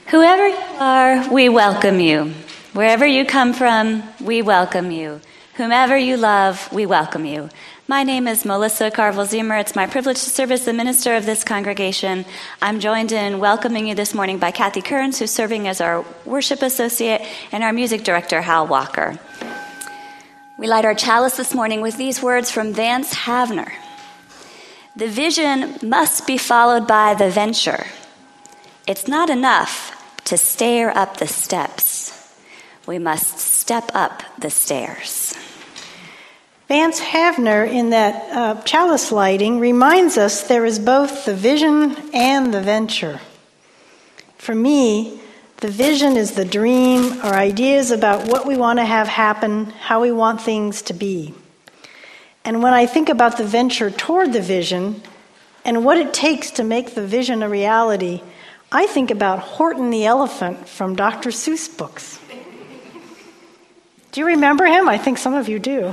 Whoever you are, we welcome you. Wherever you come from, we welcome you. Whomever you love, we welcome you. My name is Melissa Carville-Ziemer. It's my privilege to serve as the minister of this congregation. I'm joined in welcoming you this morning by Kathy Kearns, who's serving as our worship associate, and our music director, Hal Walker. We light our chalice this morning with these words from Vance Havner. The vision must be followed by the venture. It's not enough to stare up the steps. We must step up the stairs. Vance Havner, in that chalice lighting, reminds us there is both the vision and the venture. For me, the vision is the dream or ideas about what we want to have happen, how we want things to be. And when I think about the venture toward the vision and what it takes to make the vision a reality, I think about Horton the elephant from Dr. Seuss books. Do you remember him? I think some of you do.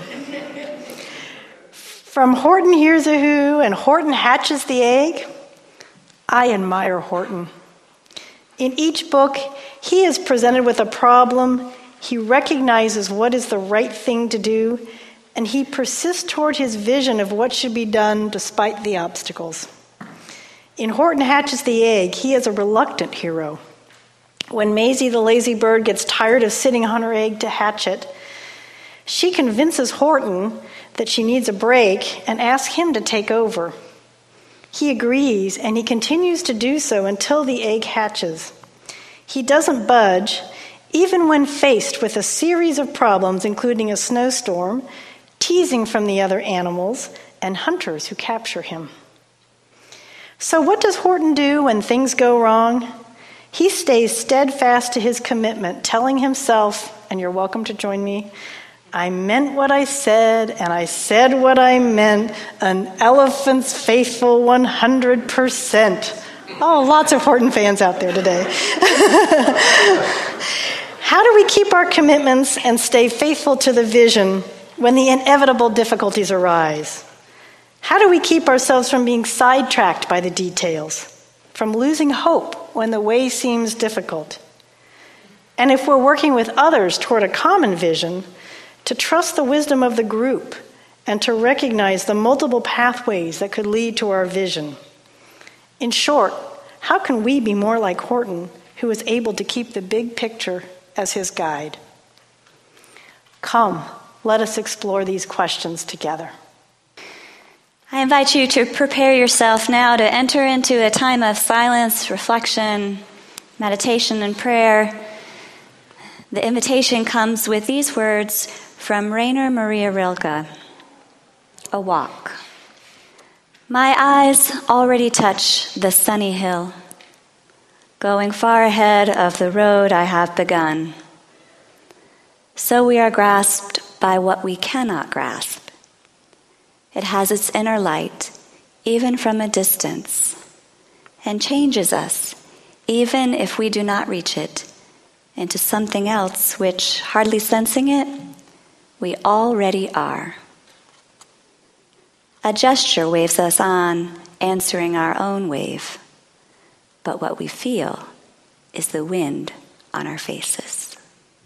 From Horton Hears a Who and Horton Hatches the Egg, I admire Horton. In each book, he is presented with a problem, he recognizes what is the right thing to do, and he persists toward his vision of what should be done despite the obstacles. In Horton Hatches the Egg, he is a reluctant hero. When Maisie the lazy bird gets tired of sitting on her egg to hatch it, she convinces Horton that she needs a break and asks him to take over. He agrees, and he continues to do so until the egg hatches. He doesn't budge, even when faced with a series of problems, including a snowstorm, teasing from the other animals, and hunters who capture him. So what does Horton do when things go wrong? He stays steadfast to his commitment, telling himself, and you're welcome to join me, I meant what I said, and I said what I meant, an elephant's faithful 100%. Oh, lots of Horton fans out there today. How do we keep our commitments and stay faithful to the vision when the inevitable difficulties arise? How do we keep ourselves from being sidetracked by the details, from losing hope when the way seems difficult? And if we're working with others toward a common vision, to trust the wisdom of the group and to recognize the multiple pathways that could lead to our vision. In short, how can we be more like Horton, who is able to keep the big picture as his guide? Come, let us explore these questions together. I invite you to prepare yourself now to enter into a time of silence, reflection, meditation, and prayer. The invitation comes with these words from Rainer Maria Rilke. A walk. My eyes already touch the sunny hill, going far ahead of the road I have begun. So we are grasped by what we cannot grasp. It has its inner light, even from a distance, and changes us, even if we do not reach it, into something else which, hardly sensing it, we already are. A gesture waves us on, answering our own wave, but what we feel is the wind on our faces.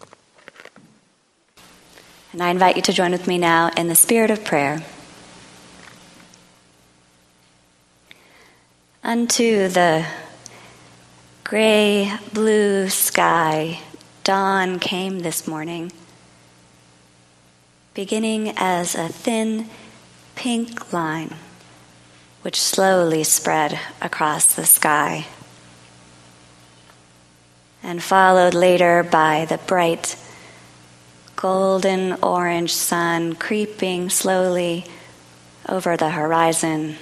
And I invite you to join with me now in the spirit of prayer. Unto the gray blue sky, dawn came this morning, beginning as a thin pink line which slowly spread across the sky, and followed later by the bright golden orange sun creeping slowly over the horizon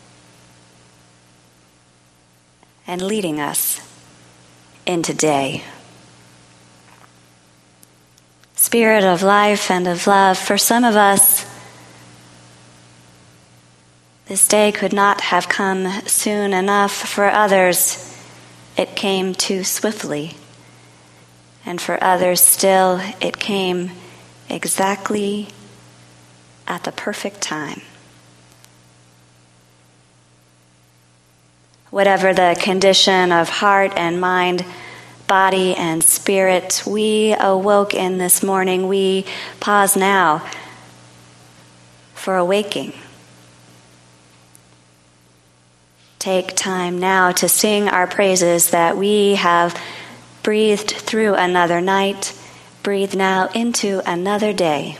and leading us into day. Spirit of life and of love, for some of us, this day could not have come soon enough. For others, it came too swiftly. And for others still, it came exactly at the perfect time. Whatever the condition of heart and mind, body and spirit. We awoke in this morning. We pause now for awaking. Take time now to sing our praises that we have breathed through another night. Breathe now into another day.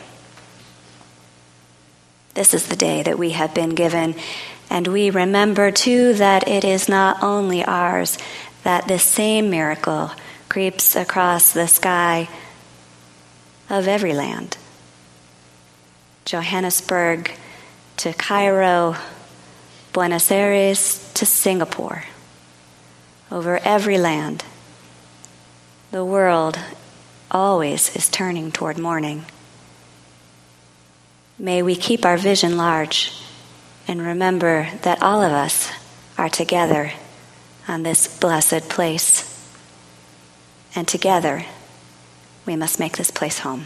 This is the day that we have been given, and we remember too that it is not only ours, that this same miracle creeps across the sky of every land. Johannesburg to Cairo, Buenos Aires to Singapore. Over every land, the world always is turning toward morning. May we keep our vision large and remember that all of us are together on this blessed place. And together, we must make this place home.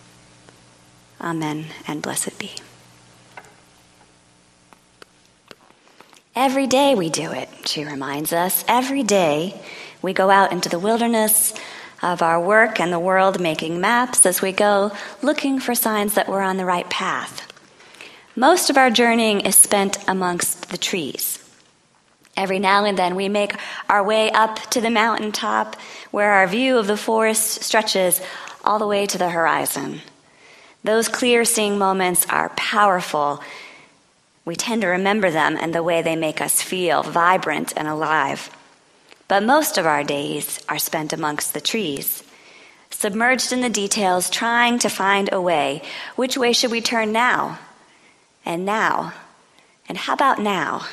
Amen and blessed be. Every day we do it, she reminds us. Every day we go out into the wilderness of our work and the world, making maps as we go, looking for signs that we're on the right path. Most of our journeying is spent amongst the trees. Every now and then we make our way up to the mountaintop where our view of the forest stretches all the way to the horizon. Those clear-seeing moments are powerful. We tend to remember them and the way they make us feel vibrant and alive. But most of our days are spent amongst the trees, submerged in the details, trying to find a way. Which way should we turn now? And now? And how about now?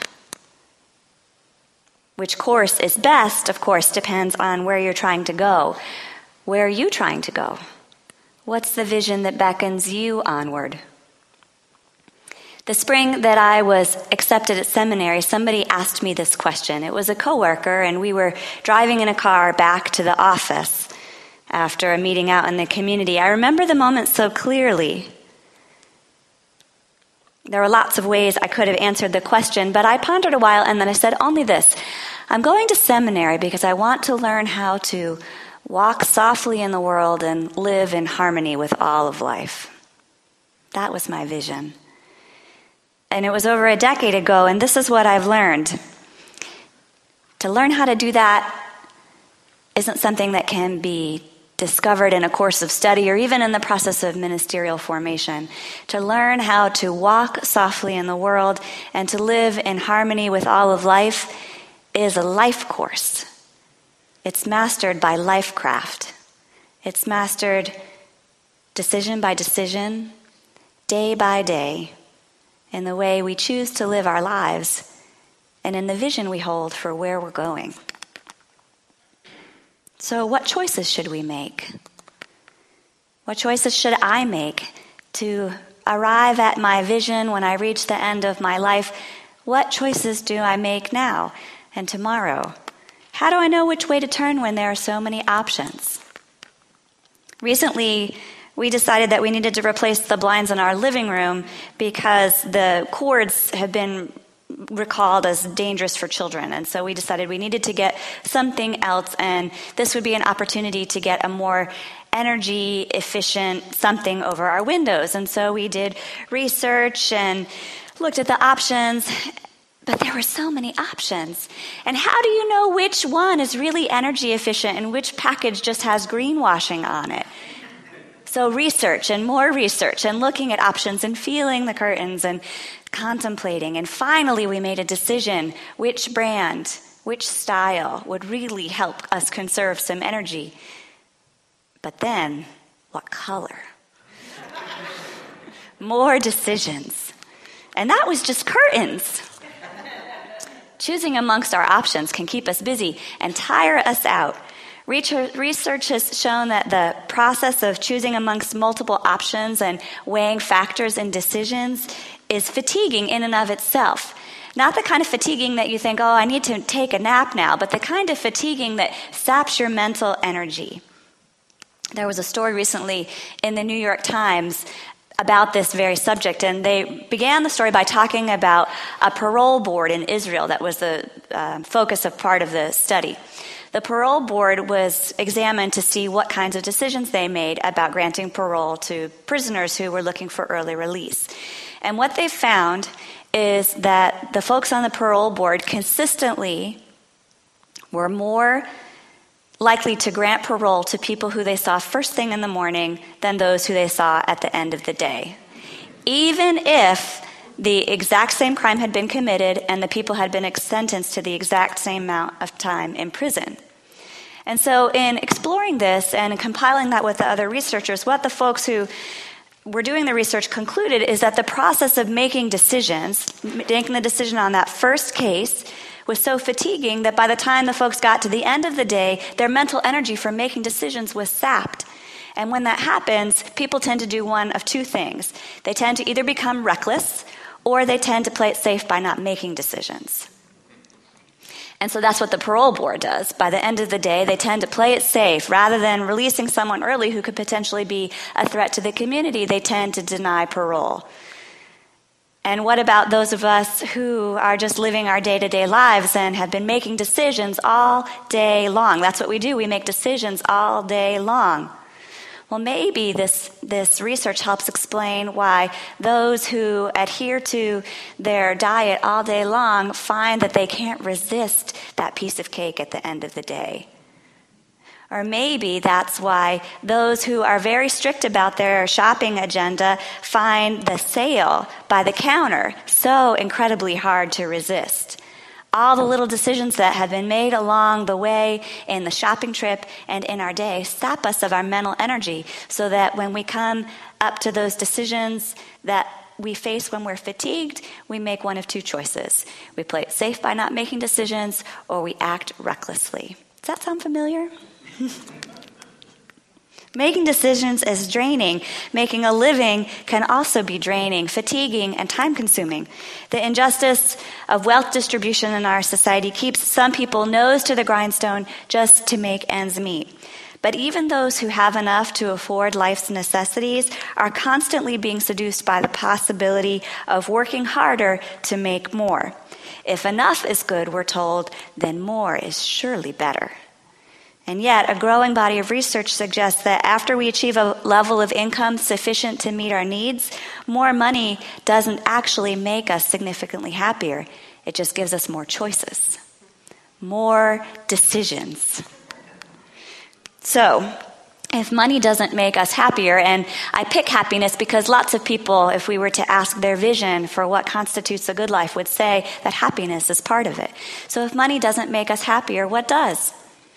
Which course is best, of course, depends on where you're trying to go. Where are you trying to go? What's the vision that beckons you onward? The spring that I was accepted at seminary, somebody asked me this question. It was a coworker, and we were driving in a car back to the office after a meeting out in the community. I remember the moment so clearly. There were lots of ways I could have answered the question, but I pondered a while, and then I said only this. I'm going to seminary because I want to learn how to walk softly in the world and live in harmony with all of life. That was my vision. And it was over a decade ago, and this is what I've learned. To learn how to do that isn't something that can be discovered in a course of study or even in the process of ministerial formation. To learn how to walk softly in the world and to live in harmony with all of life is a life course. It's mastered by lifecraft. It's mastered decision by decision, day by day, in the way we choose to live our lives and in the vision we hold for where we're going. So what choices should we make? What choices should I make to arrive at my vision when I reach the end of my life? What choices do I make now and tomorrow? How do I know which way to turn when there are so many options? Recently, we decided that we needed to replace the blinds in our living room because the cords have been recalled as dangerous for children. And so we decided we needed to get something else, and this would be an opportunity to get a more energy efficient something over our windows. And so we did research and looked at the options, but there were so many options. And how do you know which one is really energy efficient and which package just has greenwashing on it? So research and more research and looking at options and feeling the curtains and contemplating. And finally, we made a decision which brand, which style would really help us conserve some energy. But then, what color? More decisions. And that was just curtains. Choosing amongst our options can keep us busy and tire us out. Research has shown that the process of choosing amongst multiple options and weighing factors in decisions is fatiguing in and of itself. Not the kind of fatiguing that you think, oh, I need to take a nap now, but the kind of fatiguing that saps your mental energy. There was a story recently in the New York Times about this very subject, and they began the story by talking about a parole board in Israel that was the focus of part of the study. The parole board was examined to see what kinds of decisions they made about granting parole to prisoners who were looking for early release. And what they found is that the folks on the parole board consistently were more likely to grant parole to people who they saw first thing in the morning than those who they saw at the end of the day. Even if the exact same crime had been committed and the people had been sentenced to the exact same amount of time in prison. And so in exploring this and compiling that with the other researchers, what the folks who were doing the research concluded is that the process of making the decision on that first case was so fatiguing that by the time the folks got to the end of the day, their mental energy for making decisions was sapped. And when that happens, people tend to do one of two things. They tend to either become reckless or they tend to play it safe by not making decisions. And so that's what the parole board does. By the end of the day, they tend to play it safe. Rather than releasing someone early who could potentially be a threat to the community, they tend to deny parole. And what about those of us who are just living our day-to-day lives and have been making decisions all day long? That's what we do. We make decisions all day long. Well, maybe this research helps explain why those who adhere to their diet all day long find that they can't resist that piece of cake at the end of the day. Or maybe that's why those who are very strict about their shopping agenda find the sale by the counter so incredibly hard to resist. All the little decisions that have been made along the way in the shopping trip and in our day sap us of our mental energy so that when we come up to those decisions that we face when we're fatigued, we make one of two choices. We play it safe by not making decisions, or we act recklessly. Does that sound familiar? Making decisions is draining. Making a living can also be draining, fatiguing, and time-consuming. The injustice of wealth distribution in our society keeps some people nose to the grindstone just to make ends meet. But even those who have enough to afford life's necessities are constantly being seduced by the possibility of working harder to make more. If enough is good, we're told, then more is surely better. And yet, a growing body of research suggests that after we achieve a level of income sufficient to meet our needs, more money doesn't actually make us significantly happier. It just gives us more choices, more decisions. So, if money doesn't make us happier, and I pick happiness because lots of people, if we were to ask their vision for what constitutes a good life, would say that happiness is part of it. So if money doesn't make us happier, what does?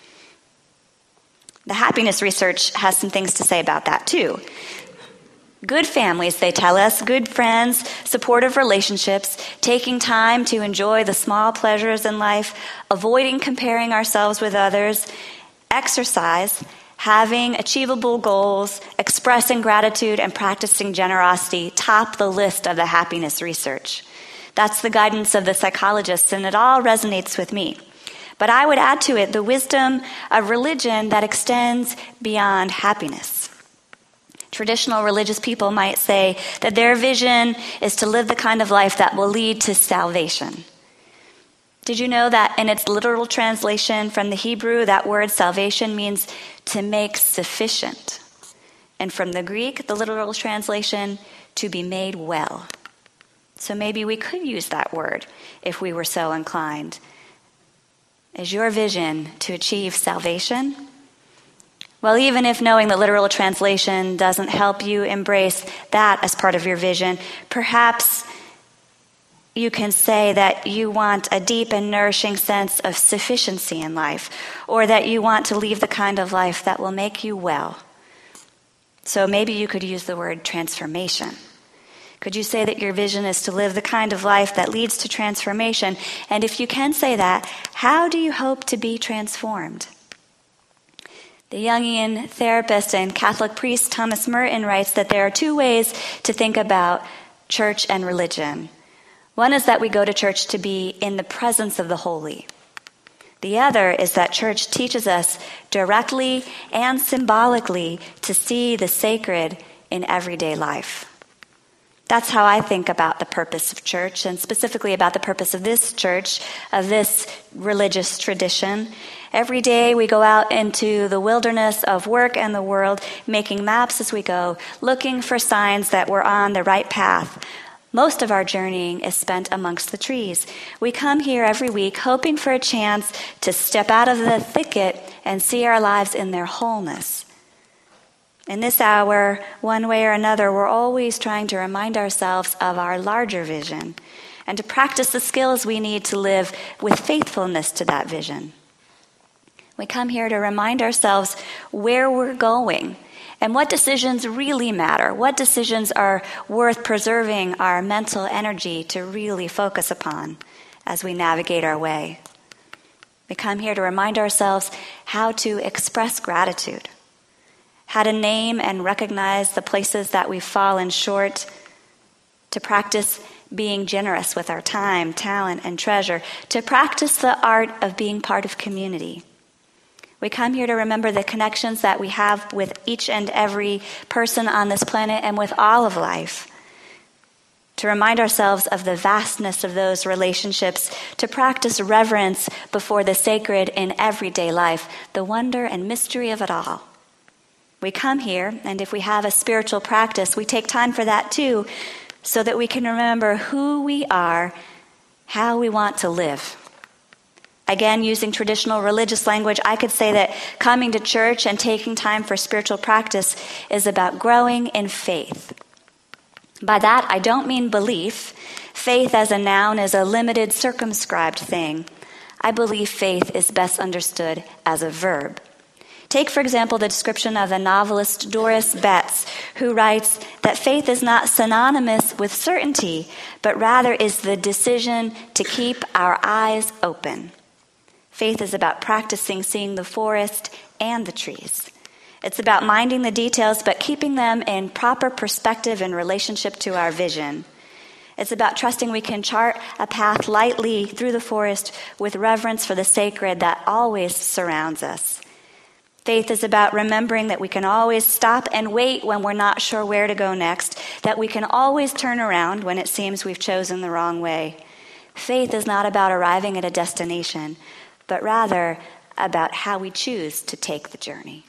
The happiness research has some things to say about that too. Good families, they tell us, good friends, supportive relationships, taking time to enjoy the small pleasures in life, avoiding comparing ourselves with others, exercise, having achievable goals, expressing gratitude, and practicing generosity top the list of the happiness research. That's the guidance of the psychologists, and it all resonates with me. But I would add to it the wisdom of religion that extends beyond happiness. Traditional religious people might say that their vision is to live the kind of life that will lead to salvation. Did you know that in its literal translation from the Hebrew, that word salvation means to make sufficient? And from the Greek, the literal translation, to be made well. So maybe we could use that word if we were so inclined. Is your vision to achieve salvation? Well, even if knowing the literal translation doesn't help you embrace that as part of your vision, perhaps you can say that you want a deep and nourishing sense of sufficiency in life, or that you want to live the kind of life that will make you well. So maybe you could use the word transformation. Could you say that your vision is to live the kind of life that leads to transformation? And if you can say that, how do you hope to be transformed? The Jungian therapist and Catholic priest Thomas Merton writes that there are two ways to think about church and religion. One is that we go to church to be in the presence of the holy. The other is that church teaches us directly and symbolically to see the sacred in everyday life. That's how I think about the purpose of church, and specifically about the purpose of this church, of this religious tradition. Every day we go out into the wilderness of work and the world, making maps as we go, looking for signs that we're on the right path. Most of our journeying is spent amongst the trees. We come here every week hoping for a chance to step out of the thicket and see our lives in their wholeness. In this hour, one way or another, we're always trying to remind ourselves of our larger vision and to practice the skills we need to live with faithfulness to that vision. We come here to remind ourselves where we're going and what decisions really matter, what decisions are worth preserving our mental energy to really focus upon as we navigate our way. We come here to remind ourselves how to express gratitude, how to name and recognize the places that we've fallen short, to practice being generous with our time, talent, and treasure, to practice the art of being part of community. We come here to remember the connections that we have with each and every person on this planet and with all of life, to remind ourselves of the vastness of those relationships, to practice reverence before the sacred in everyday life, the wonder and mystery of it all. We come here, and if we have a spiritual practice, we take time for that too, so that we can remember who we are, how we want to live. Again, using traditional religious language, I could say that coming to church and taking time for spiritual practice is about growing in faith. By that, I don't mean belief. Faith as a noun is a limited, circumscribed thing. I believe faith is best understood as a verb. Take, for example, the description of the novelist Doris Betts, who writes that faith is not synonymous with certainty, but rather is the decision to keep our eyes open. Faith is about practicing seeing the forest and the trees. It's about minding the details, but keeping them in proper perspective in relationship to our vision. It's about trusting we can chart a path lightly through the forest with reverence for the sacred that always surrounds us. Faith is about remembering that we can always stop and wait when we're not sure where to go next, that we can always turn around when it seems we've chosen the wrong way. Faith is not about arriving at a destination, but rather about how we choose to take the journey.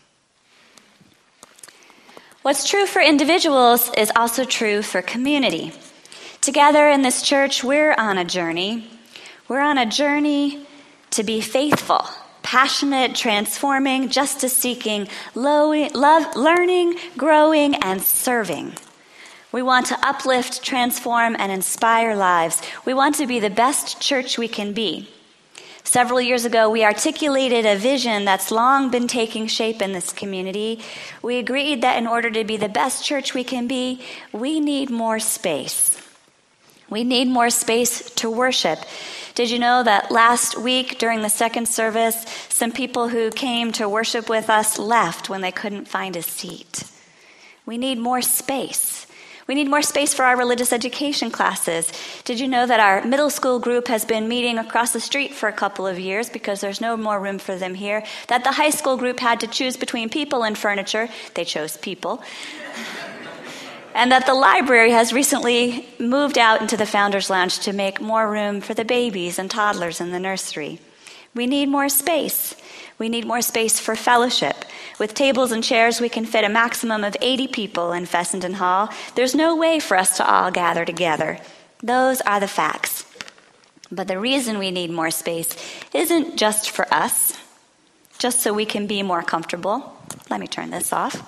What's true for individuals is also true for community. Together in this church, we're on a journey. We're on a journey to be faithful, passionate, transforming, justice-seeking, learning, growing, and serving. We want to uplift, transform, and inspire lives. We want to be the best church we can be. Several years ago, we articulated a vision that's long been taking shape in this community. We agreed that in order to be the best church we can be, we need more space. We need more space to worship. Did you know that last week during the second service, some people who came to worship with us left when they couldn't find a seat? We need more space. We need more space for our religious education classes. Did you know that our middle school group has been meeting across the street for a couple of years because there's no more room for them here? That the high school group had to choose between people and furniture. They chose people. And that the library has recently moved out into the Founders Lounge to make more room for the babies and toddlers in the nursery. We need more space. We need more space for fellowship. With tables and chairs, we can fit a maximum of 80 people in Fessenden Hall. There's no way for us to all gather together. Those are the facts. But the reason we need more space isn't just for us, just so we can be more comfortable. Let me turn this off.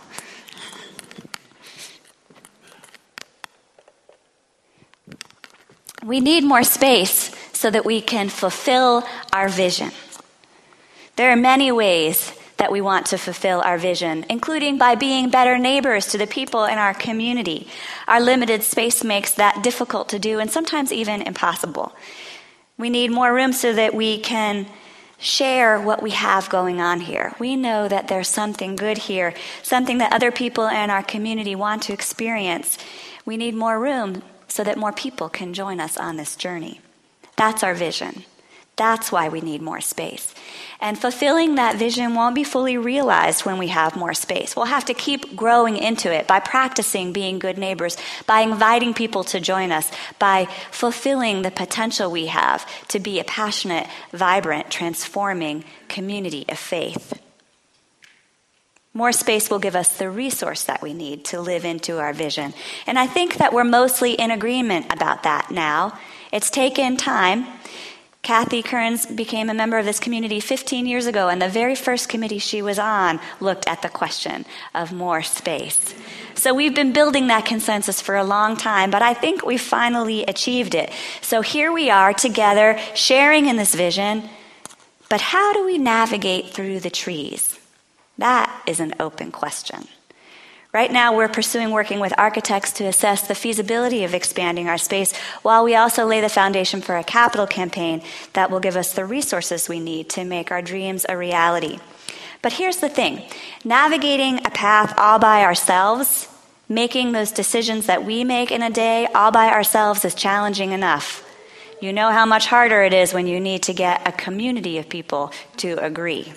We need more space so that we can fulfill our vision. There are many ways that we want to fulfill our vision, including by being better neighbors to the people in our community. Our limited space makes that difficult to do and sometimes even impossible. We need more room so that we can share what we have going on here. We know that there's something good here, something that other people in our community want to experience. We need more room so that more people can join us on this journey. That's our vision. That's why we need more space. And fulfilling that vision won't be fully realized when we have more space. We'll have to keep growing into it by practicing being good neighbors, by inviting people to join us, by fulfilling the potential we have to be a passionate, vibrant, transforming community of faith. More space will give us the resource that we need to live into our vision. And I think that we're mostly in agreement about that now. It's taken time. Kathy Kearns became a member of this community 15 years ago, and the very first committee she was on looked at the question of more space. So we've been building that consensus for a long time, but I think we finally achieved it. So here we are together, sharing in this vision, but how do we navigate through the trees? That is an open question. Right now, we're pursuing working with architects to assess the feasibility of expanding our space, while we also lay the foundation for a capital campaign that will give us the resources we need to make our dreams a reality. But here's the thing. Navigating a path all by ourselves, making those decisions that we make in a day all by ourselves is challenging enough. You know how much harder it is when you need to get a community of people to agree.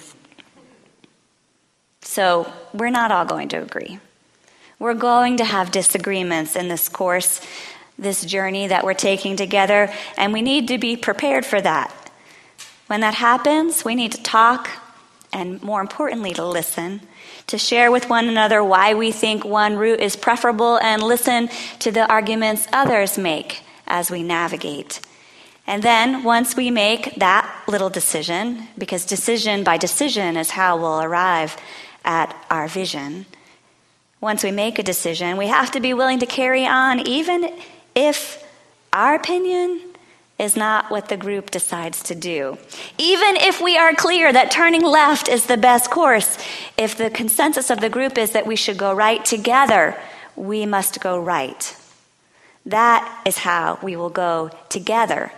So we're not all going to agree. We're going to have disagreements in this course, this journey that we're taking together, and we need to be prepared for that. When that happens, we need to talk, and more importantly, to listen, to share with one another why we think one route is preferable, and listen to the arguments others make as we navigate. And then, once we make that little decision, because decision by decision is how we'll arrive at our vision, once we make a decision, we have to be willing to carry on, even if our opinion is not what the group decides to do. Even if we are clear that turning left is the best course, if the consensus of the group is that we should go right together, we must go right. That is how we will go together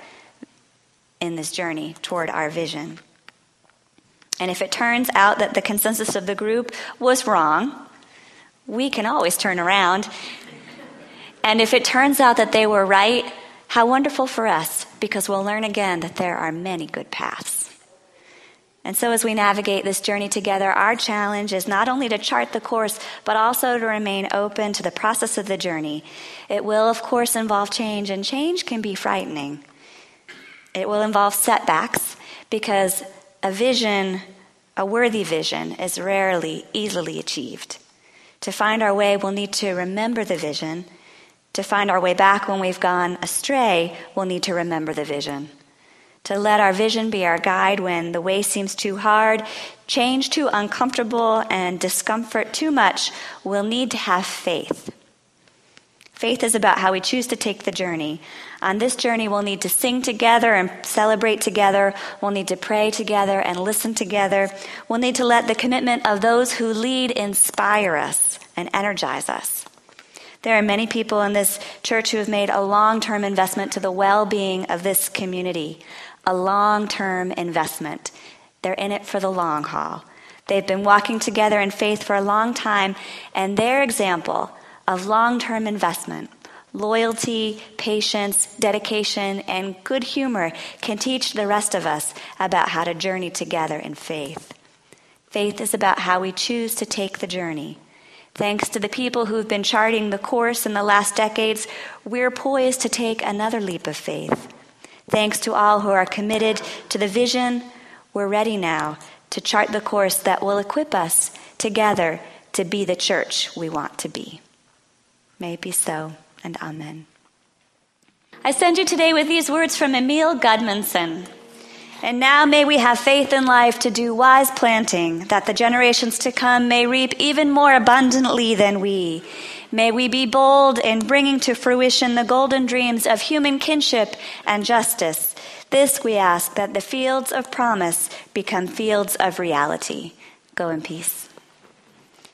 in this journey toward our vision. And if it turns out that the consensus of the group was wrong, we can always turn around. And if it turns out that they were right, how wonderful for us, because we'll learn again that there are many good paths. And so as we navigate this journey together, our challenge is not only to chart the course, but also to remain open to the process of the journey. It will, of course, involve change, and change can be frightening. It will involve setbacks, because a vision, a worthy vision, is rarely easily achieved. To find our way, we'll need to remember the vision. To find our way back when we've gone astray, we'll need to remember the vision. To let our vision be our guide when the way seems too hard, change too uncomfortable, and discomfort too much, we'll need to have faith. Faith is about how we choose to take the journey. On this journey, we'll need to sing together and celebrate together. We'll need to pray together and listen together. We'll need to let the commitment of those who lead inspire us and energize us. There are many people in this church who have made a long-term investment to the well-being of this community, a long-term investment. They're in it for the long haul. They've been walking together in faith for a long time, and their example of long-term investment, loyalty, patience, dedication, and good humor can teach the rest of us about how to journey together in faith. Faith is about how we choose to take the journey. Thanks to the people who've been charting the course in the last decades, we're poised to take another leap of faith. Thanks to all who are committed to the vision, we're ready now to chart the course that will equip us together to be the church we want to be. May it be so, and amen. I send you today with these words from Emil Gudmundsson. And now may we have faith in life to do wise planting, that the generations to come may reap even more abundantly than we. May we be bold in bringing to fruition the golden dreams of human kinship and justice. This we ask, that the fields of promise become fields of reality. Go in peace.